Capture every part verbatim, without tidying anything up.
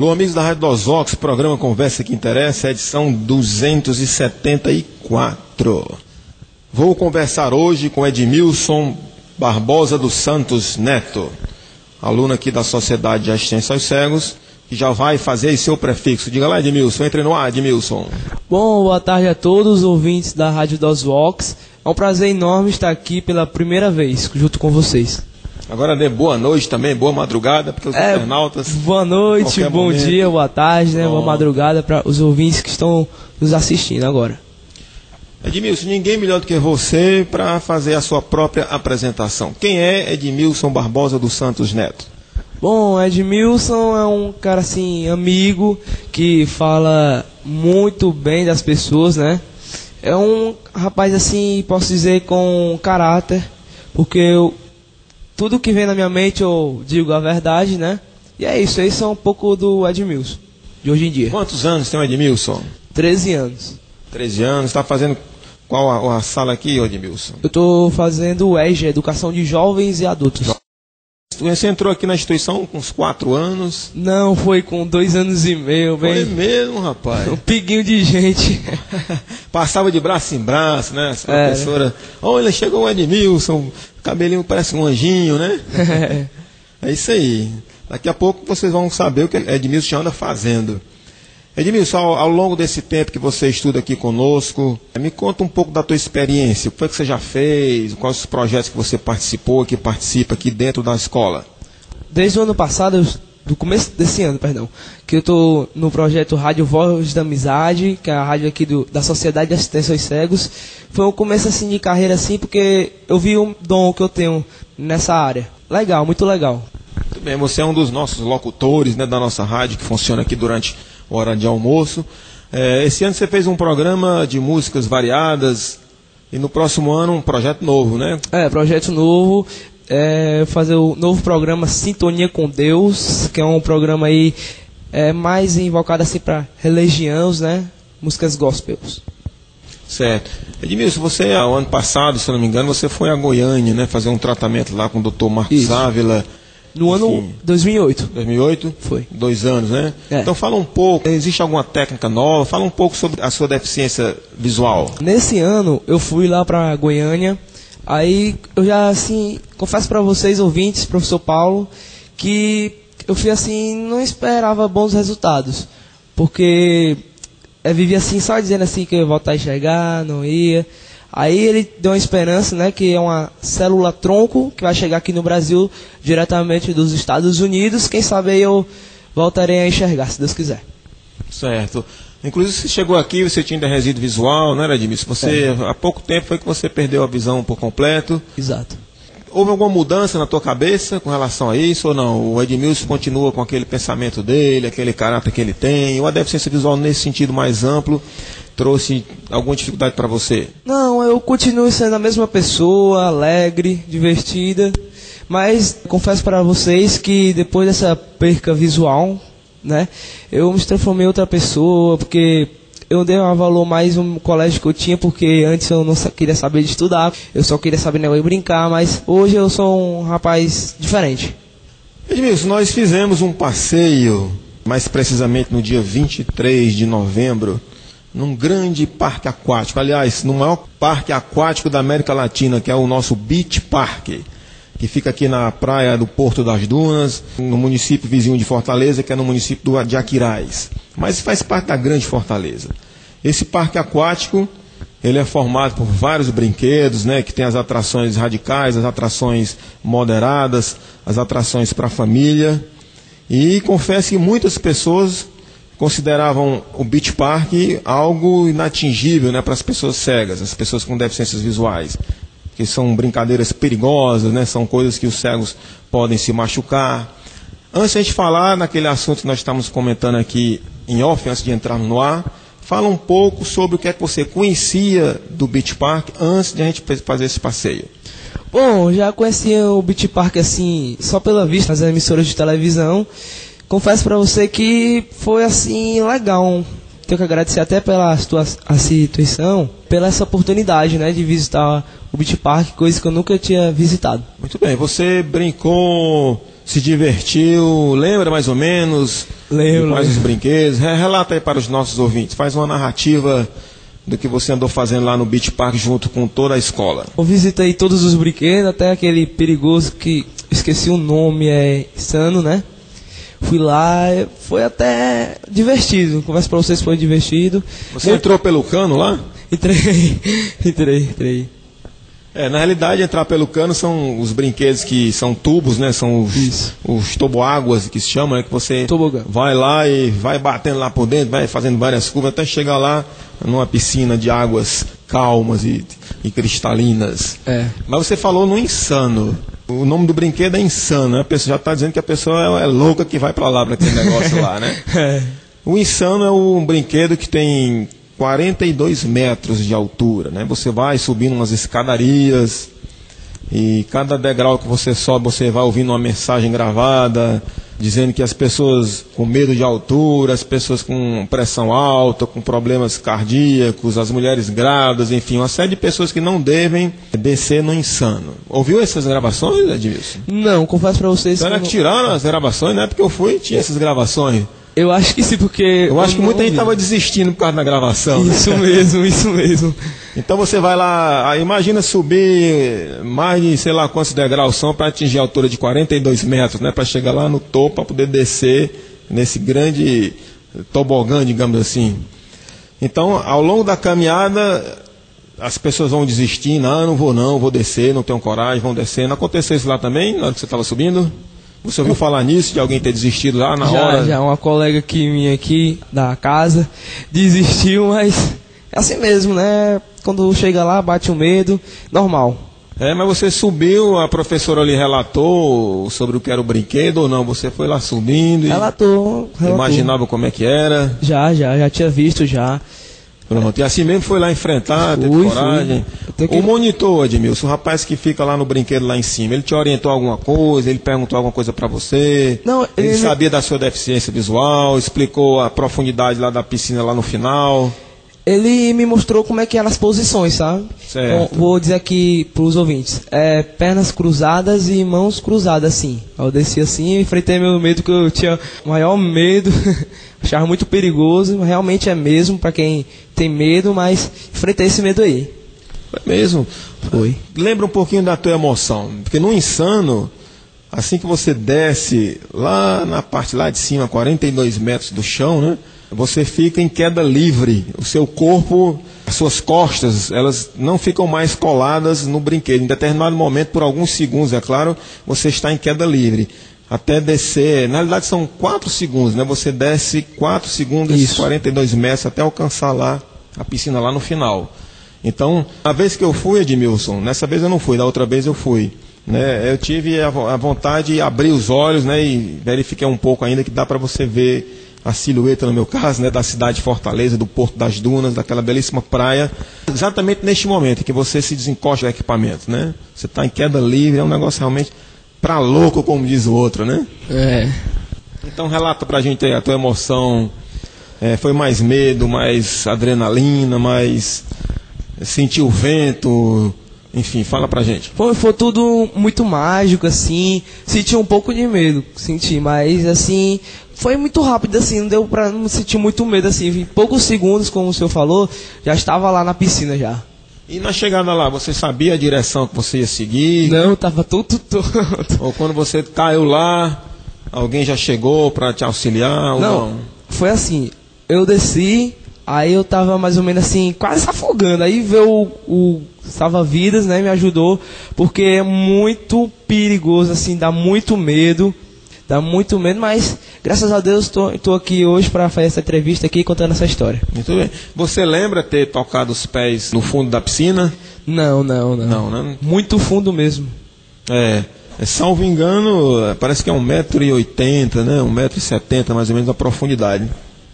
Alô, amigos da Rádio dos Vox, programa Conversa que Interessa, edição duzentos e setenta e quatro. Vou conversar hoje com Edmilson Barbosa dos Santos Neto, aluno aqui da Sociedade de Assistência aos Cegos, que já vai fazer seu prefixo. Diga lá, Edmilson, entre no ar, Edmilson. Bom, boa tarde a todos os ouvintes da Rádio dos Vox. É um prazer enorme estar aqui pela primeira vez, junto com vocês. Agora dê boa noite também, boa madrugada, porque os é, internautas... Boa noite, bom momento. dia, boa tarde, né, boa madrugada para os ouvintes que estão nos assistindo agora. Edmilson, ninguém melhor do que você para fazer a sua própria apresentação. Quem é Edmilson Barbosa dos Santos Neto? Bom, Edmilson é um cara assim, amigo, que fala muito bem das pessoas, né? É um rapaz assim, posso dizer, com caráter, porque eu... Tudo que vem na minha mente eu digo a verdade, né? E é isso, isso é um pouco do Edmilson, de hoje em dia. Quantos anos tem o Edmilson? treze anos. treze anos, está fazendo qual a, a sala aqui, Edmilson? Eu estou fazendo o E J, Educação de Jovens e Adultos. Você entrou aqui na instituição com uns quatro anos? Não, foi com dois anos e meio. Bem... Foi mesmo, rapaz? Um piguinho de gente. Passava de braço em braço, né? Essa professora. Olha, chegou o Edmilson, cabelinho parece um anjinho, né? É. É isso aí. Daqui a pouco vocês vão saber o que Edmilson anda fazendo. Edmilson, ao, ao longo desse tempo que você estuda aqui conosco, me conta um pouco da tua experiência. O que foi que você já fez? Quais os projetos que você participou, que participa aqui dentro da escola? Desde o ano passado, do começo desse ano, perdão, que eu estou no projeto Rádio Voz da Amizade, que é a rádio aqui do, da Sociedade de Assistência aos Cegos. Foi um começo assim de carreira assim, porque eu vi um dom que eu tenho nessa área. Legal, muito legal. Muito bem, você é um dos nossos locutores, né, da nossa rádio, que funciona aqui durante a hora de almoço. É, esse ano você fez um programa de músicas variadas e no próximo ano um projeto novo, né? É, projeto novo. É, fazer o novo programa Sintonia com Deus, que é um programa aí é, mais invocado assim para religiões, né? Músicas gospels. Certo. Edmilson, você, o ano passado, se eu não me engano, você foi a Goiânia, né? Fazer um tratamento lá com o doutor Marcos Isso. Ávila. No ano Enfim, dois mil e oito. dois mil e oito? Foi. Dois anos, né? É. Então fala um pouco, existe alguma técnica nova? Fala um pouco sobre a sua deficiência visual. Nesse ano, eu fui lá para Goiânia. Aí eu já, assim, confesso para vocês, ouvintes, professor Paulo, que eu fui assim, não esperava bons resultados. Porque eu vivia assim, só dizendo assim que eu ia voltar a enxergar, não ia. Aí ele deu uma esperança, né, que é uma célula tronco que vai chegar aqui no Brasil diretamente dos Estados Unidos. Quem sabe aí eu voltarei a enxergar, se Deus quiser. Certo. Inclusive você chegou aqui, você tinha ainda resíduo visual, não era, Edmilson? Você, é. Há pouco tempo foi que você perdeu a visão por completo. Exato. Houve alguma mudança na tua cabeça com relação a isso ou não? O Edmilson continua com aquele pensamento dele, aquele caráter que ele tem? Ou a deficiência visual nesse sentido mais amplo trouxe alguma dificuldade para você? Não, eu continuo sendo a mesma pessoa, alegre, divertida, mas confesso para vocês que depois dessa perca visual, né, eu me transformei em outra pessoa, porque eu dei um valor mais no colégio que eu tinha, porque antes eu não queria saber de estudar, eu só queria saber negócio de brincar, mas hoje eu sou um rapaz diferente. Edmilson, nós fizemos um passeio, mais precisamente no dia vinte e três de novembro, num grande parque aquático, aliás, no maior parque aquático da América Latina, que é o nosso Beach Park, que fica aqui na praia do Porto das Dunas, no município vizinho de Fortaleza, que é no município de Aquiraz, mas faz parte da grande Fortaleza. Esse parque aquático, ele é formado por vários brinquedos, né, que tem as atrações radicais, as atrações moderadas, as atrações para a família, e confesso que muitas pessoas consideravam o Beach Park algo inatingível, né, para as pessoas cegas, as pessoas com deficiências visuais, que são brincadeiras perigosas, né, são coisas que os cegos podem se machucar. Antes de a gente falar naquele assunto que nós estamos comentando aqui em off, antes de entrarmos no ar, fala um pouco sobre o que é que você conhecia do Beach Park antes de a gente fazer esse passeio. Bom, já conhecia o Beach Park assim, só pela vista nas emissoras de televisão. Confesso para você que foi assim legal. Tenho que agradecer até pela situa a situação, pela essa oportunidade, né, de visitar o Beach Park, coisa que eu nunca tinha visitado. Muito bem, você brincou, se divertiu, lembra mais ou menos Lembro. Quais os brinquedos? Relata aí para os nossos ouvintes. Faz uma narrativa do que você andou fazendo lá no Beach Park junto com toda a escola. Eu visitei todos os brinquedos, até aquele perigoso que esqueci o nome, é Insano, né? Fui lá, foi até divertido. Converso pra vocês, foi divertido. Você Eu... entrou pelo cano lá? Entrei, entrei, entrei. É, na realidade, entrar pelo cano são os brinquedos que são tubos, né? São os, os toboáguas que se chamam, né? Que você Tobogã. vai lá e vai batendo lá por dentro, vai fazendo várias curvas até chegar lá numa piscina de águas calmas e, e cristalinas. É. Mas você falou no Insano. O nome do brinquedo é Insano, né? A pessoa já está dizendo que a pessoa é, é louca que vai para lá, para aquele negócio lá, né? É. O Insano é um brinquedo que tem quarenta e dois metros de altura, né? Você vai subindo umas escadarias e cada degrau que você sobe você vai ouvindo uma mensagem gravada dizendo que as pessoas com medo de altura, as pessoas com pressão alta, com problemas cardíacos, as mulheres grávidas, enfim, uma série de pessoas que não devem descer no Insano. Ouviu essas gravações, Edmilson? Não, confesso pra vocês... Será que tiraram as gravações? Na época que eu fui, tinha essas gravações. Eu acho que sim, porque... Eu acho que muita ouvi. gente estava desistindo por causa da gravação. Isso mesmo, isso mesmo. Então você vai lá, imagina subir mais de sei lá quantos degraus são para atingir a altura de quarenta e dois metros, né? Para chegar lá no topo, para poder descer nesse grande tobogã, digamos assim. Então, ao longo da caminhada, as pessoas vão desistindo, ah, não vou não, vou descer, não tenho coragem, vão descendo. Aconteceu isso lá também, na hora que você estava subindo? Você ouviu falar nisso, de alguém ter desistido lá na já, hora? Já, uma colega que vinha aqui da casa desistiu, mas é assim mesmo, né? Quando chega lá, bate o medo, normal. É, mas você subiu, a professora ali relatou sobre o que era o brinquedo ou não? Você foi lá subindo e Relatou, relatou. imaginava como é que era? Já, já, já tinha visto já. Pronto, e assim mesmo foi lá enfrentar, teve Fui, coragem. fui. Que... O monitor, Edmilson, o rapaz que fica lá no brinquedo lá em cima, ele te orientou alguma coisa, ele perguntou alguma coisa pra você? Não, ele, ele sabia da sua deficiência visual, explicou a profundidade lá da piscina lá no final? Ele me mostrou como é que eram as posições, sabe? Certo. Bom, vou dizer aqui para os ouvintes. É, pernas cruzadas e mãos cruzadas, assim. Eu desci assim e enfrentei meu medo, que eu tinha maior medo. Achava muito perigoso. Realmente é mesmo para quem tem medo, mas enfrentei esse medo aí. Foi mesmo? Foi. Lembra um pouquinho da tua emoção. Porque no Insano, assim que você desce lá na parte lá de cima, quarenta e dois metros do chão, né? Você fica em queda livre. O seu corpo, as suas costas, elas não ficam mais coladas no brinquedo. Em determinado momento, por alguns segundos, é claro, você está em queda livre. Até descer, na realidade são quatro segundos, né? Você desce quatro segundos, Isso. quarenta e dois metros, até alcançar lá a piscina lá no final. Então, a vez que eu fui, Edmilson, nessa vez eu não fui, da outra vez eu fui. Né? Eu tive a, a vontade de abrir os olhos, né? E verifiquei um pouco ainda que dá para você ver a silhueta, no meu caso, né, da cidade de Fortaleza, do Porto das Dunas, daquela belíssima praia, exatamente neste momento em que você se desencosta do equipamento, né? Você está em queda livre, é um negócio realmente para louco, como diz o outro, né? É. Então relata pra gente aí a tua emoção. É, foi mais medo, mais adrenalina, mais sentir o vento, enfim, fala pra gente. Foi, foi tudo muito mágico, assim. Senti um pouco de medo, senti, mas assim, foi muito rápido, assim, não deu pra não sentir muito medo, assim. Em poucos segundos, como o senhor falou, já estava lá na piscina já. E na chegada lá, você sabia a direção que você ia seguir? Não, tava tudo todo. Ou quando você caiu lá, alguém já chegou pra te auxiliar? Ou não, não, foi assim, eu desci, aí eu tava mais ou menos assim, quase se afogando. Aí veio o, o salva-vidas, né, me ajudou, porque é muito perigoso, assim, dá muito medo. Dá muito medo, mas graças a Deus estou aqui hoje para fazer essa entrevista aqui contando essa história. Muito bem. Você lembra ter tocado os pés no fundo da piscina? Não, não, não. Não, né? Muito fundo mesmo. É, é, salvo engano, parece que é um metro e oitenta, né? Um metro e setenta mais ou menos a profundidade.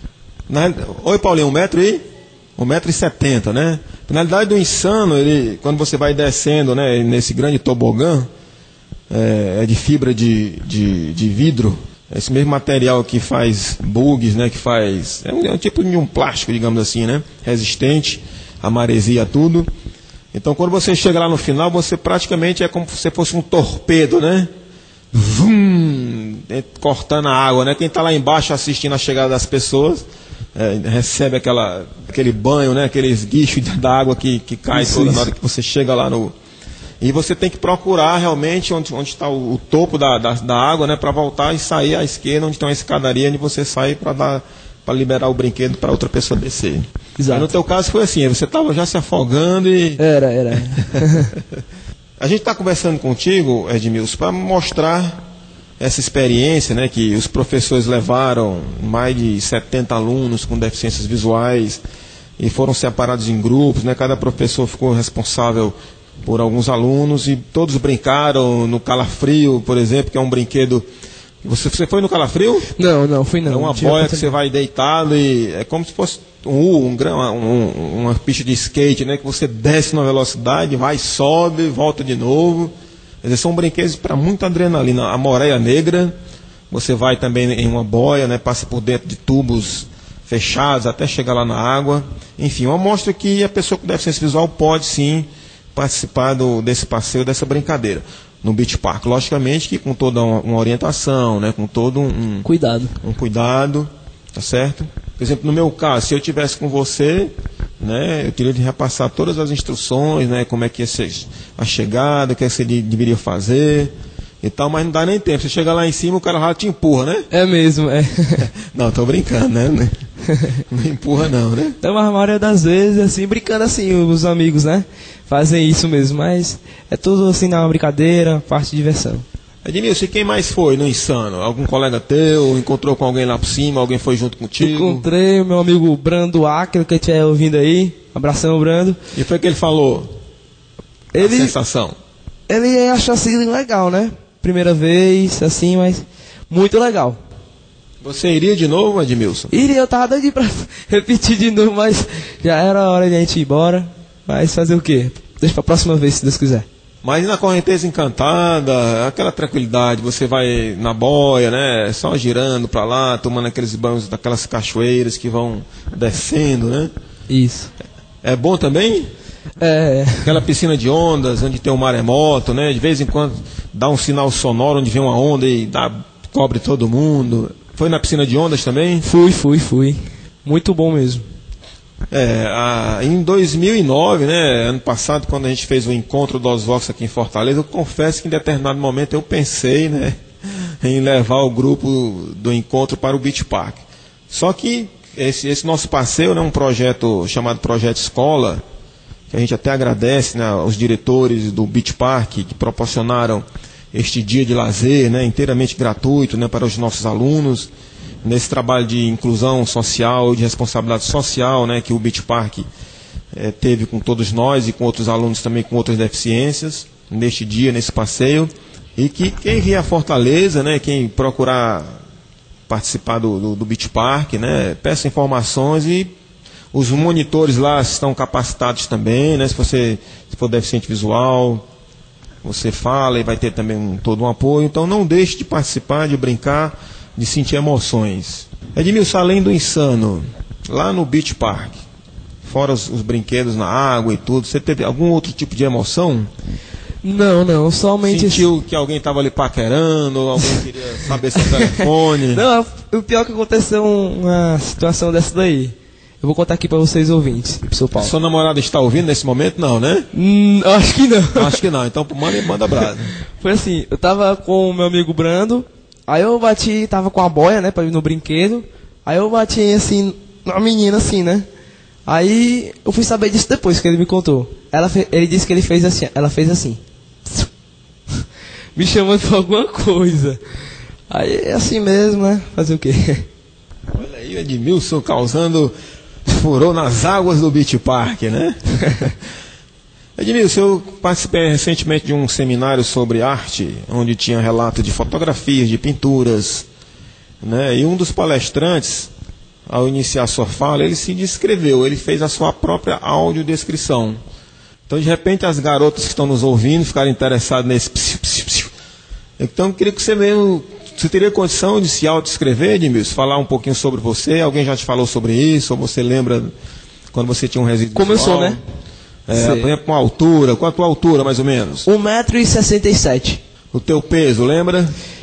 Na, oi, Paulinho, um metro e... Um metro e setenta, né? Na realidade, o Insano, ele, quando você vai descendo, né, nesse grande tobogã, é, é de fibra de, de, de vidro, esse mesmo material que faz bugs, né, que faz, é um, é um tipo de um plástico, digamos assim, né, resistente a maresia, tudo. Então quando você chega lá no final, você praticamente é como se você fosse um torpedo, né, vum, cortando a água, né? Quem está lá embaixo assistindo a chegada das pessoas é, recebe aquela, aquele banho, né? Aqueles guichos da água que, que cai isso, toda isso. Na hora que você chega lá no... E você tem que procurar realmente onde está o, o topo da, da, da água, né? Para voltar e sair à esquerda, onde tem uma escadaria, onde você sai para dar... para liberar o brinquedo para outra pessoa descer. Exato. No teu caso foi assim, você estava já se afogando e... Era, era. A gente está conversando contigo, Edmilson, para mostrar essa experiência, né, que os professores levaram mais de setenta alunos com deficiências visuais e foram separados em grupos, né, cada professor ficou responsável por alguns alunos e todos brincaram no calafrio, por exemplo, que é um brinquedo... Você, você foi no calafrio? Não, não, fui não. É uma boia que você vai deitado e é como se fosse um, um, um, uma pista de skate, né? Que você desce na velocidade, vai, sobe, volta de novo. Quer dizer, são brinquedos para muita adrenalina. A moreia negra, você vai também em uma boia, né? Passa por dentro de tubos fechados até chegar lá na água. Enfim, uma mostra que a pessoa com deficiência visual pode sim participar do, desse passeio, dessa brincadeira. No Beach Park, logicamente que com toda uma, uma orientação, né, com todo um, um cuidado, um cuidado, tá certo? Por exemplo, no meu caso, se eu tivesse com você, né, eu teria de repassar todas as instruções, né, como é que ia ser a chegada, o que você deveria fazer e tal, mas não dá nem tempo. Você chega lá em cima, o cara já te empurra, né? É mesmo, é. Não, tô brincando, né? Não empurra não, né? Então, a maioria das vezes, assim, brincando assim, os amigos, né? Fazem isso mesmo, mas é tudo assim na brincadeira, parte de diversão. Edmilson, e quem mais foi no Insano? Algum colega teu? Encontrou com alguém lá por cima? Alguém foi junto contigo? Encontrei o meu amigo Brando Acre, que estiver ouvindo aí. Abração, Brando. E foi o que ele falou? Ele, a sensação? Ele achou assim legal, né? Primeira vez, assim, mas muito legal. Você iria de novo, Edmilson? Iria, eu tava doido pra repetir de novo, mas já era a hora de a gente ir embora. Mas fazer o quê? Deixa pra próxima vez, se Deus quiser. Mas na correnteza encantada, aquela tranquilidade, você vai na boia, né? Só girando pra lá, tomando aqueles banhos daquelas cachoeiras que vão descendo, né? Isso. É bom também? É. Aquela piscina de ondas, onde tem um maremoto, né? De vez em quando dá um sinal sonoro onde vem uma onda e dá, cobre todo mundo. Foi na piscina de ondas também? Fui, fui, fui. Muito bom mesmo. É, a, em dois mil e nove, né, ano passado, quando a gente fez o encontro do Osvox aqui em Fortaleza, eu confesso que em determinado momento eu pensei, né, em levar o grupo do encontro para o Beach Park. Só que esse, esse nosso passeio é, né, um projeto chamado Projeto Escola, que a gente até agradece, né, aos diretores do Beach Park que proporcionaram este dia de lazer, né, inteiramente gratuito, né, para os nossos alunos. Nesse trabalho de inclusão social, de responsabilidade social, né, que o Beach Park é, teve com todos nós e com outros alunos também com outras deficiências, neste dia, nesse passeio, e que quem vier a Fortaleza, né, quem procurar participar do, do, do Beach Park, né, peça informações e os monitores lá estão capacitados também, né, se você se for deficiente visual, você fala e vai ter também um, todo um apoio, então não deixe de participar, de brincar, de sentir emoções. Edmilson, além do Insano, lá no Beach Park, fora os, os brinquedos na água e tudo, você teve algum outro tipo de emoção? Não, não, somente... Sentiu que alguém estava ali paquerando, alguém queria saber seu telefone? Não, o pior que aconteceu uma situação dessa daí. Eu vou contar aqui para vocês ouvintes, pro seu Paulo. Sua namorada está ouvindo nesse momento? Não, né? Hum, acho que não. Acho que não, então manda, manda brasa. Foi assim, eu tava com o meu amigo Brando, aí eu bati, tava com a boia, né, pra ir no brinquedo. Aí eu bati assim, na menina assim, né. Aí eu fui saber disso depois que ele me contou. Ela fe... Ele disse que ele fez assim, ela fez assim. Me chamando pra alguma coisa. Aí é assim mesmo, né, fazer o quê? Olha aí o Edmilson causando furor nas águas do Beach Park, né? Edmilson, eu participei recentemente de um seminário sobre arte, onde tinha relato de fotografias, de pinturas, né? E um dos palestrantes, ao iniciar sua fala, ele se descreveu, ele fez a sua própria audiodescrição. Então, de repente, as garotas que estão nos ouvindo ficaram interessadas nesse psiu, psiu, psiu. Então, eu queria que você mesmo, você teria condição de se autodescrever, Edmilson? Falar um pouquinho sobre você? Alguém já te falou sobre isso? Ou você lembra quando você tinha um resíduo Começou, né? É, por exemplo, uma altura, qual a tua altura mais ou menos? um metro e sessenta e sete. O teu peso, lembra?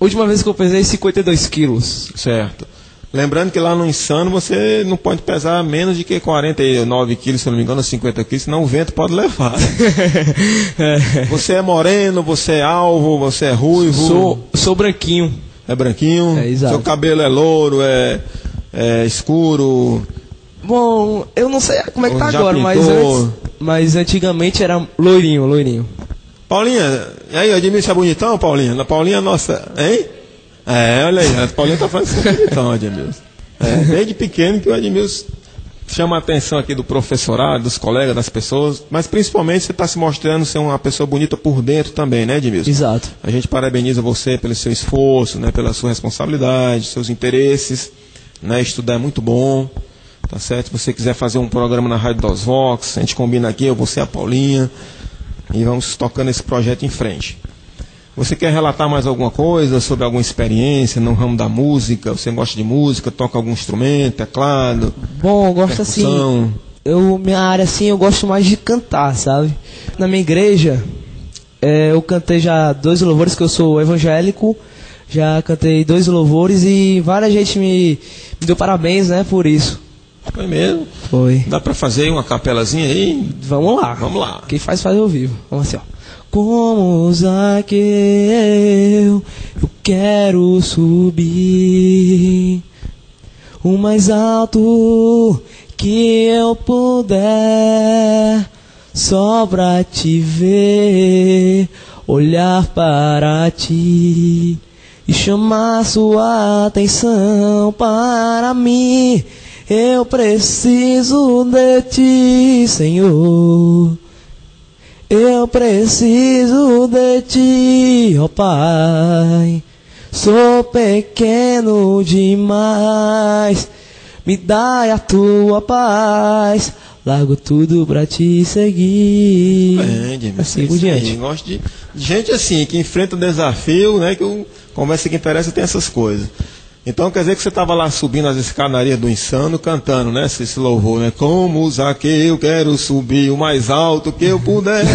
última vez que eu pesei, cinquenta e dois quilos. Certo. Lembrando que lá no Insano você não pode pesar menos de que quarenta e nove quilos, se não me engano, cinquenta quilos, senão o vento pode levar. É. Você é moreno, você é alvo, você é ruivo? Sou, sou branquinho. É branquinho? É, exato. Seu cabelo é louro, é, é escuro? Bom, eu não sei como é que tá Já agora, mas, antes, mas antigamente era loirinho, loirinho. Paulinha, e aí, Edmilson é bonitão, Paulinha? Na Paulinha, nossa, hein? É, olha aí, a Paulinha tá falando que é bonitão, Edmilson. É, desde pequeno que o Edmilson chama a atenção aqui do professorado, dos colegas, das pessoas, mas principalmente você está se mostrando ser uma pessoa bonita por dentro também, né, Edmilson? Exato. A gente parabeniza você pelo seu esforço, né, pela sua responsabilidade, seus interesses, né, estudar é muito bom, tá certo? Se você quiser fazer um programa na Rádio dos Vox, a gente combina aqui, eu, você e a Paulinha, e vamos tocando esse projeto em frente. Você quer relatar mais alguma coisa sobre alguma experiência no ramo da música? Você gosta de música, toca algum instrumento, teclado? Bom, eu gosto percussão? assim, eu, minha área assim, eu gosto mais de cantar, sabe? Na minha igreja, é, eu cantei já dois louvores, que eu sou evangélico, já cantei dois louvores e várias gente me, me deu parabéns, né, por isso. Foi mesmo? Foi. Dá pra fazer uma capelazinha aí? Vamos lá. Vamos lá. Quem faz, faz ao vivo. Vamos assim, ó. Como Zaqueu, eu quero subir o mais alto que eu puder, só pra te ver, olhar para ti e chamar sua atenção para mim. Eu preciso de ti, Senhor. Eu preciso de ti, ó Pai. Sou pequeno demais. Me dai a tua paz. Largo tudo pra te seguir. Bem, assim por diante. Gosto de gente assim, que enfrenta o desafio, né? Que o Conversa que Interessa tem essas coisas. Então quer dizer que você estava lá subindo as escadarias do Insano, cantando, né? Esse, esse louvor, né? Como Zaqueu, quero subir o mais alto que eu puder.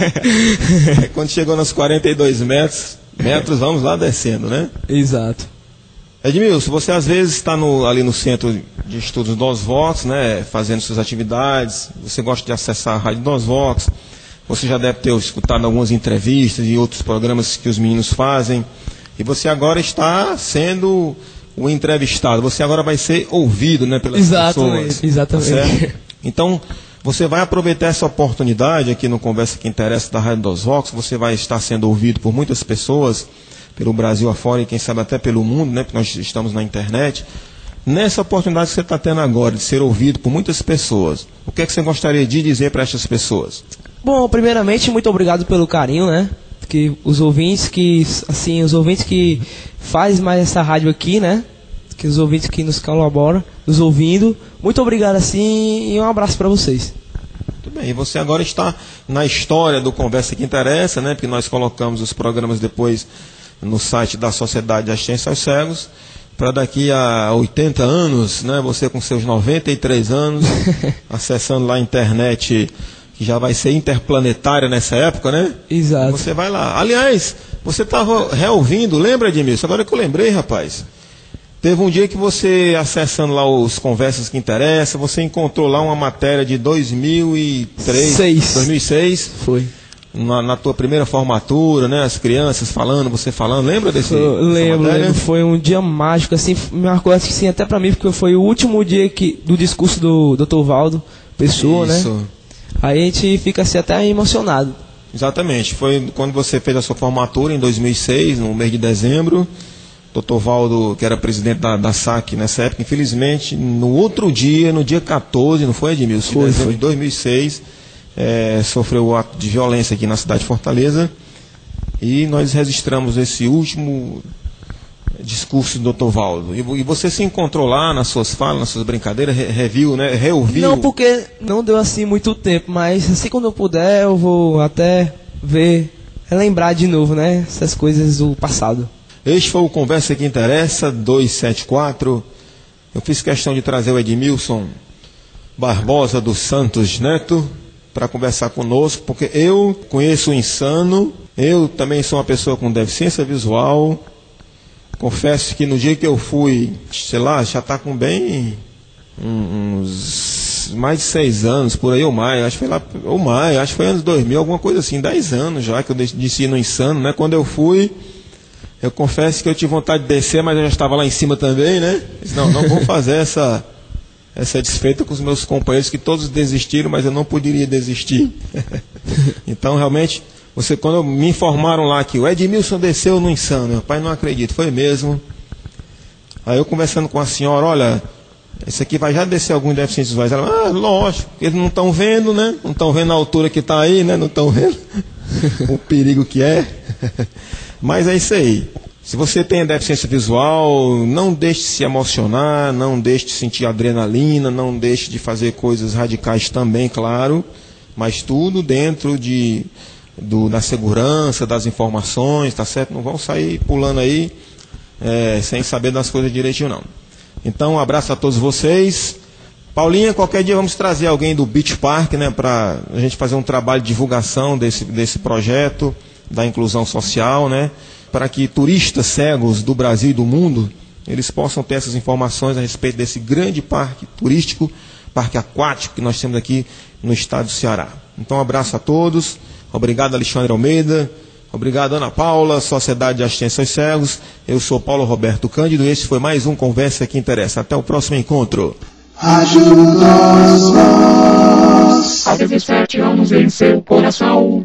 Quando chegou nos quarenta e dois metros, metros, vamos lá descendo, né? Exato. Edmilson, você às vezes está no, ali no Centro de Estudos dos Vox, né? Fazendo suas atividades. Você gosta de acessar a Rádio dos Vox. Você já deve ter escutado algumas entrevistas e outros programas que os meninos fazem. E você agora está sendo o entrevistado, você agora vai ser ouvido, né, pelas exatamente, pessoas. Exatamente. Tá, então, você vai aproveitar essa oportunidade aqui no Conversa que Interessa da Rádio dos Vox, você vai estar sendo ouvido por muitas pessoas, pelo Brasil afora e quem sabe até pelo mundo, né, porque nós estamos na internet. Nessa oportunidade que você está tendo agora de ser ouvido por muitas pessoas, o que é que você gostaria de dizer para essas pessoas? Bom, primeiramente, muito obrigado pelo carinho, né? Que os ouvintes que, assim, os ouvintes que fazem mais essa rádio aqui, né? Que os ouvintes que nos colaboram, nos ouvindo. Muito obrigado, assim, e um abraço para vocês. Muito bem, e você agora está na história do Conversa que Interessa, né? Porque nós colocamos os programas depois no site da Sociedade de Assistência aos Cegos, para daqui a oitenta anos, né? Você com seus noventa e três anos, acessando lá a internet, que já vai ser interplanetária nessa época, né? Exato. Você vai lá. Aliás, você estava reouvindo, lembra, Edmilson? Agora que eu lembrei, rapaz. Teve um dia que você, acessando lá os Conversas que Interessam, você encontrou lá uma matéria de dois mil e três, Seis. dois mil e seis. Foi. Na, na tua primeira formatura, né? As crianças falando, você falando. Lembra desse? Eu lembro, lembro. Foi um dia mágico, assim, me marcou assim até para mim, porque foi o último dia que, do discurso do doutor Valdo Pessoa, Isso. né? Aí a gente fica assim até emocionado. Exatamente. Foi quando você fez a sua formatura em dois mil e seis, no mês de dezembro. doutor Valdo, que era presidente da, da S A C nessa época, infelizmente, no outro dia, no dia quatorze, não foi, Edmilson? Foi, de dezembro foi. de dois mil e seis, é, sofreu o ato de violência aqui na cidade de Fortaleza. E nós registramos esse último discurso do doutor Valdo. E, e você se encontrou lá nas suas falas, nas suas brincadeiras, re, reviu, né? Reouviu? Não, porque não deu assim muito tempo, mas assim quando eu puder eu vou até ver, relembrar de novo, né? Essas coisas do passado. Este foi o Conversa que Interessa, duzentos e setenta e quatro. Eu fiz questão de trazer o Edmilson Barbosa dos Santos Neto para conversar conosco, porque eu conheço o Insano, eu também sou uma pessoa com deficiência visual, Confesso que no dia que eu fui, sei lá, já está com bem uns mais de seis anos, por aí ou mais, acho que foi lá, ou mais, acho que foi anos dois mil, alguma coisa assim, dez anos já que eu desci no Insano, né? Quando eu fui, eu confesso que eu tive vontade de descer, mas eu já estava lá em cima também, né? Disse, não, não vou fazer essa, essa desfeita com os meus companheiros, que todos desistiram, mas eu não poderia desistir. Então, realmente, você, quando me informaram lá que o Edmilson desceu no Insano, meu pai, não acredito, foi mesmo. Aí eu conversando com a senhora, olha, esse aqui vai já descer algum deficiente visuais. Ela, ah, lógico, eles não estão vendo, né? Não estão vendo a altura que está aí, né? Não estão vendo o perigo que é. Mas é isso aí. Se você tem deficiência visual, não deixe de se emocionar, não deixe de sentir adrenalina, não deixe de fazer coisas radicais também, claro, mas tudo dentro de, do, da segurança, das informações, tá certo? Não vão sair pulando aí é, sem saber das coisas direitinho, não. Então, um abraço a todos vocês. Paulinha, qualquer dia vamos trazer alguém do Beach Park, né, para a gente fazer um trabalho de divulgação desse, desse projeto da inclusão social, né, para que turistas cegos do Brasil e do mundo, eles possam ter essas informações a respeito desse grande parque turístico, parque aquático que nós temos aqui no estado do Ceará. Então, um abraço a todos. Obrigado, Alexandre Almeida. Obrigado, Ana Paula, Sociedade de Assistência aos Cegos. Eu sou Paulo Roberto Cândido e esse foi mais um Conversa que Interessa. Até o próximo encontro. Ajuda-nos. Há dezessete anos em seu coração.